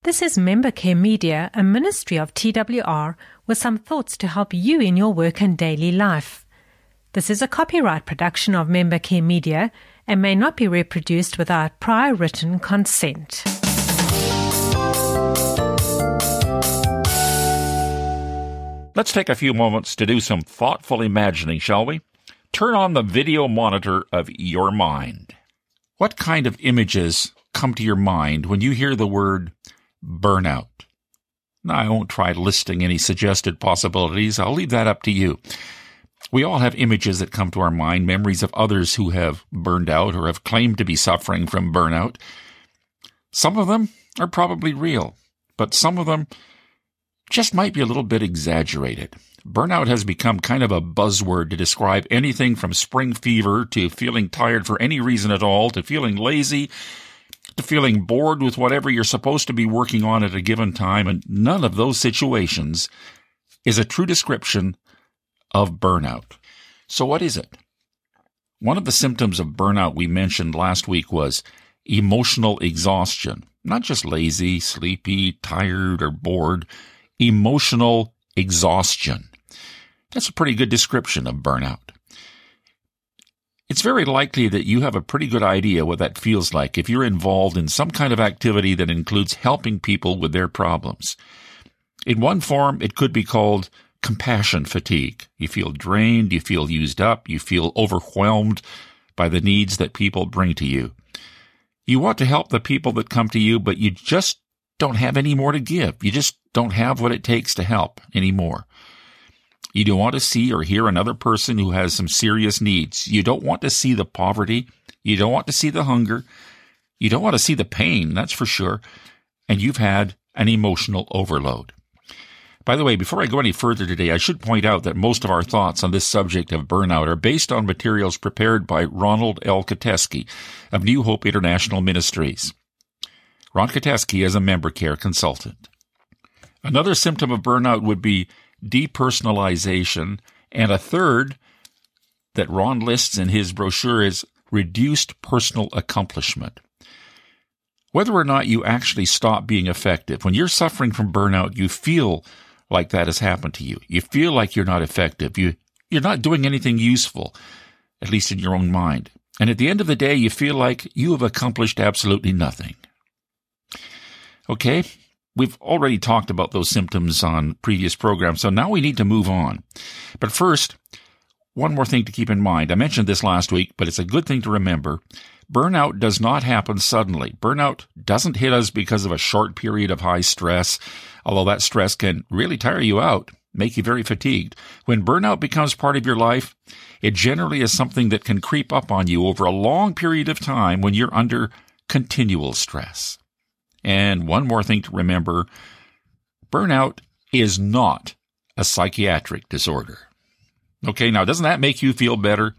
This is Member Care Media, a ministry of TWR, with some thoughts to help you in your work and daily life. This is a copyright production of Member Care Media and may not be reproduced without prior written consent. Let's take a few moments to do some thoughtful imagining, shall we? Turn on the video monitor of your mind. What kind of images come to your mind when you hear the word burnout? Now, I won't try listing any suggested possibilities. I'll leave that up to you. We all have images that come to our mind, memories of others who have burned out or have claimed to be suffering from burnout. Some of them are probably real, but some of them just might be a little bit exaggerated. Burnout has become kind of a buzzword to describe anything from spring fever to feeling tired for any reason at all, to feeling lazy, to feeling bored with whatever you're supposed to be working on at a given time, and none of those situations is a true description of burnout. So what is it? One of the symptoms of burnout we mentioned last week was emotional exhaustion. Not just lazy, sleepy, tired, or bored. Emotional exhaustion. That's a pretty good description of burnout. It's very likely that you have a pretty good idea what that feels like if you're involved in some kind of activity that includes helping people with their problems. In one form, it could be called compassion fatigue. You feel drained, you feel used up, you feel overwhelmed by the needs that people bring to you. You want to help the people that come to you, but you just don't have any more to give. You just don't have what it takes to help anymore. You don't want to see or hear another person who has some serious needs. You don't want to see the poverty. You don't want to see the hunger. You don't want to see the pain, that's for sure. And you've had an emotional overload. By the way, before I go any further today, I should point out that most of our thoughts on this subject of burnout are based on materials prepared by Ronald L. Kateski of New Hope International Ministries. Ron Kateski is a member care consultant. Another symptom of burnout would be depersonalization, and a third that Ron lists in his brochure is reduced personal accomplishment. Whether or not you actually stop being effective, when you're suffering from burnout, you feel like that has happened to you. You feel like you're not effective. You're not doing anything useful, at least in your own mind. And at the end of the day, you feel like you have accomplished absolutely nothing. Okay? We've already talked about those symptoms on previous programs, so now we need to move on. But first, one more thing to keep in mind. I mentioned this last week, but it's a good thing to remember. Burnout does not happen suddenly. Burnout doesn't hit us because of a short period of high stress, although that stress can really tire you out, make you very fatigued. When burnout becomes part of your life, it generally is something that can creep up on you over a long period of time when you're under continual stress. And one more thing to remember, burnout is not a psychiatric disorder. Okay, now doesn't that make you feel better?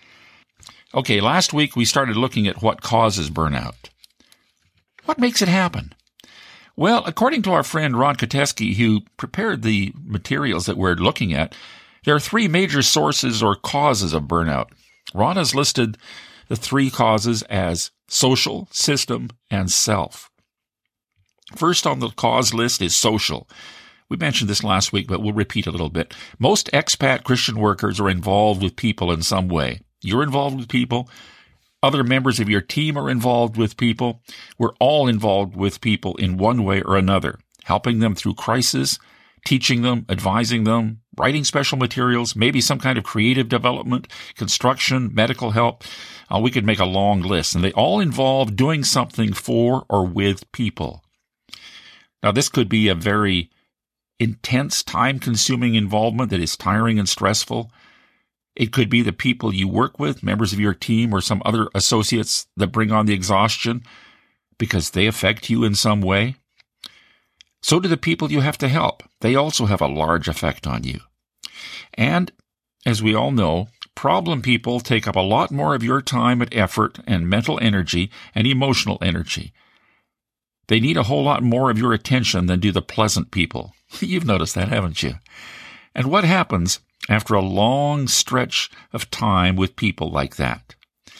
Okay, last week we started looking at what causes burnout. What makes it happen? Well, according to our friend Ron Kateski, who prepared the materials that we're looking at, there are three major sources or causes of burnout. Ron has listed the three causes as social, system, and self. First on the cause list is social. We mentioned this last week, but we'll repeat a little bit. Most expat Christian workers are involved with people in some way. You're involved with people. Other members of your team are involved with people. We're all involved with people in one way or another, helping them through crisis, teaching them, advising them, writing special materials, maybe some kind of creative development, construction, medical help. We could make a long list, and they all involve doing something for or with people. Now, this could be a very intense, time-consuming involvement that is tiring and stressful. It could be the people you work with, members of your team, or some other associates that bring on the exhaustion because they affect you in some way. So do the people you have to help. They also have a large effect on you. And, as we all know, problem people take up a lot more of your time and effort and mental energy and emotional energy. They need a whole lot more of your attention than do the pleasant people. You've noticed that, haven't you? And what happens after a long stretch of time with people like that?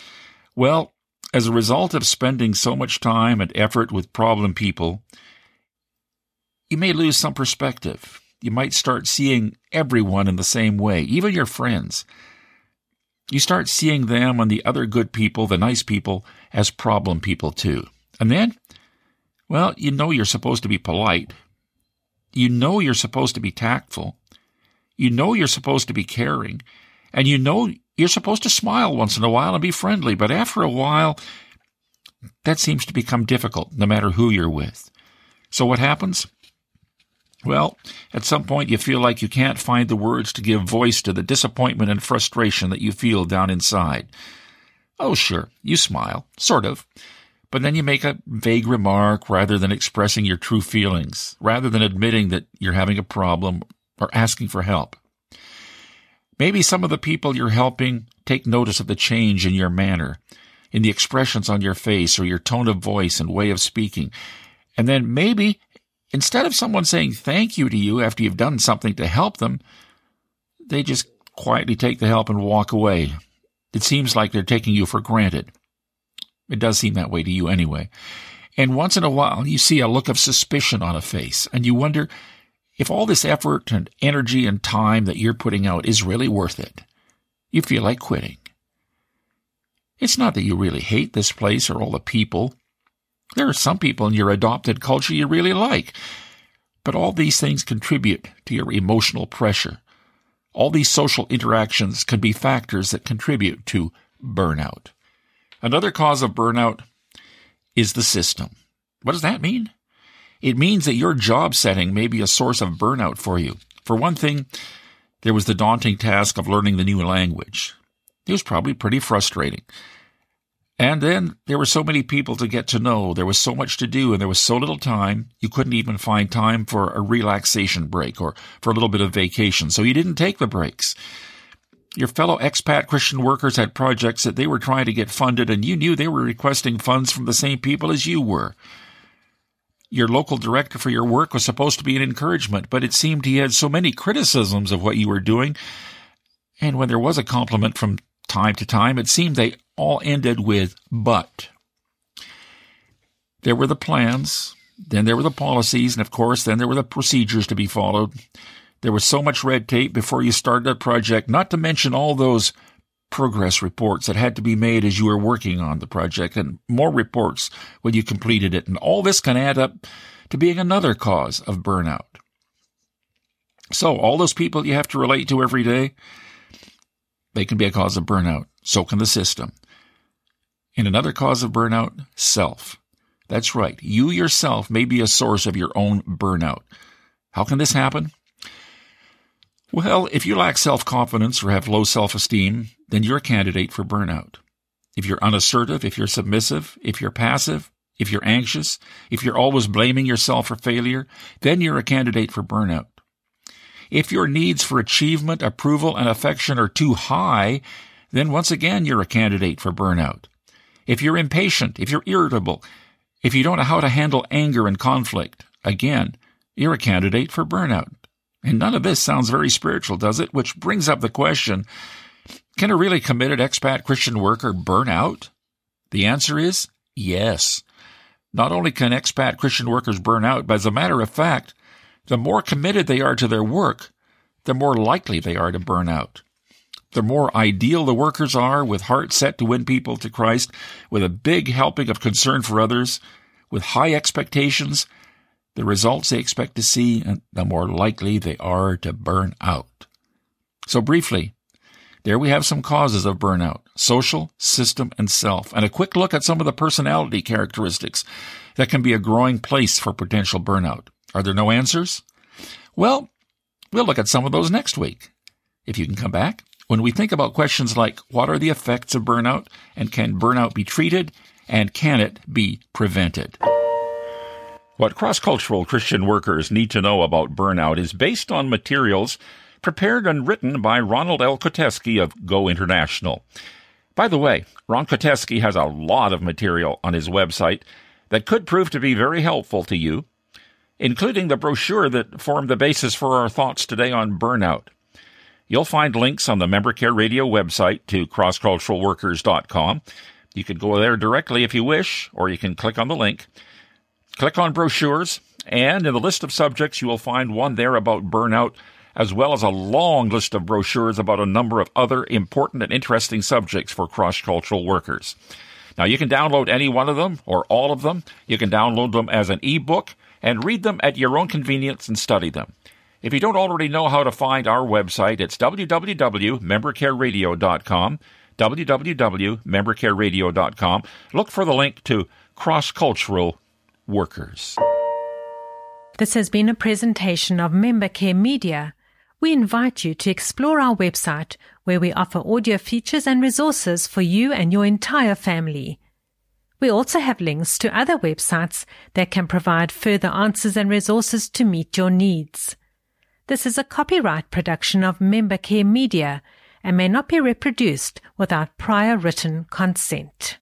Well, as a result of spending so much time and effort with problem people, you may lose some perspective. You might start seeing everyone in the same way, even your friends. You start seeing them and the other good people, the nice people, as problem people too. And then, well, you know you're supposed to be polite. You know you're supposed to be tactful. You know you're supposed to be caring. And you know you're supposed to smile once in a while and be friendly. But after a while, that seems to become difficult, no matter who you're with. So what happens? Well, at some point you feel like you can't find the words to give voice to the disappointment and frustration that you feel down inside. Oh, sure, you smile, sort of. But then you make a vague remark rather than expressing your true feelings, rather than admitting that you're having a problem or asking for help. Maybe some of the people you're helping take notice of the change in your manner, in the expressions on your face or your tone of voice and way of speaking. And then maybe, instead of someone saying thank you to you after you've done something to help them, they just quietly take the help and walk away. It seems like they're taking you for granted. It does seem that way to you anyway. And once in a while, you see a look of suspicion on a face, and you wonder if all this effort and energy and time that you're putting out is really worth it. You feel like quitting. It's not that you really hate this place or all the people. There are some people in your adopted culture you really like, but all these things contribute to your emotional pressure. All these social interactions can be factors that contribute to burnout. Another cause of burnout is the system. What does that mean? It means that your job setting may be a source of burnout for you. For one thing, there was the daunting task of learning the new language. It was probably pretty frustrating. And then there were so many people to get to know. There was so much to do, and there was so little time, you couldn't even find time for a relaxation break or for a little bit of vacation. So you didn't take the breaks. Your fellow expat Christian workers had projects that they were trying to get funded, and you knew they were requesting funds from the same people as you were. Your local director for your work was supposed to be an encouragement, but it seemed he had so many criticisms of what you were doing. And when there was a compliment from time to time, it seemed they all ended with but. There were the plans, then there were the policies, and of course, then there were the procedures to be followed. There was so much red tape before you started a project, not to mention all those progress reports that had to be made as you were working on the project, and more reports when you completed it. And all this can add up to being another cause of burnout. So all those people you have to relate to every day, they can be a cause of burnout. So can the system. And another cause of burnout, self. That's right. You yourself may be a source of your own burnout. How can this happen? Well, if you lack self-confidence or have low self-esteem, then you're a candidate for burnout. If you're unassertive, if you're submissive, if you're passive, if you're anxious, if you're always blaming yourself for failure, then you're a candidate for burnout. If your needs for achievement, approval, and affection are too high, then once again you're a candidate for burnout. If you're impatient, if you're irritable, if you don't know how to handle anger and conflict, again, you're a candidate for burnout. And none of this sounds very spiritual, does it? Which brings up the question, can a really committed expat Christian worker burn out? The answer is yes. Not only can expat Christian workers burn out, but as a matter of fact, the more committed they are to their work, the more likely they are to burn out. The more ideal the workers are, with heart set to win people to Christ, with a big helping of concern for others, with high expectations, the results they expect to see, and the more likely they are to burn out. So briefly, there we have some causes of burnout: social, system, and self, and a quick look at some of the personality characteristics that can be a growing place for potential burnout. Are there no answers? Well, we'll look at some of those next week, if you can come back, when we think about questions like, what are the effects of burnout, and can burnout be treated, and can it be prevented? What cross-cultural Christian workers need to know about burnout is based on materials prepared and written by Ronald L. Koteski of Go International. By the way, Ron Koteski has a lot of material on his website that could prove to be very helpful to you, including the brochure that formed the basis for our thoughts today on burnout. You'll find links on the MemberCare Radio website to crossculturalworkers.com. You can go there directly if you wish, or you can click on the link. Click on brochures, And in the list of subjects, you will find one there about burnout, as well as a long list of brochures about a number of other important and interesting subjects for cross-cultural workers. Now, you can download any one of them or all of them. You can download them as an e-book and read them at your own convenience and study them. If you don't already know how to find our website, it's www.membercareradio.com, www.membercareradio.com. Look for the link to Cross-Cultural Workers. This has been a presentation of Member Care Media. We invite you to explore our website, where we offer audio features and resources for you and your entire family. We also have links to other websites that can provide further answers and resources to meet your needs. This is a copyright production of Member Care Media and may not be reproduced without prior written consent.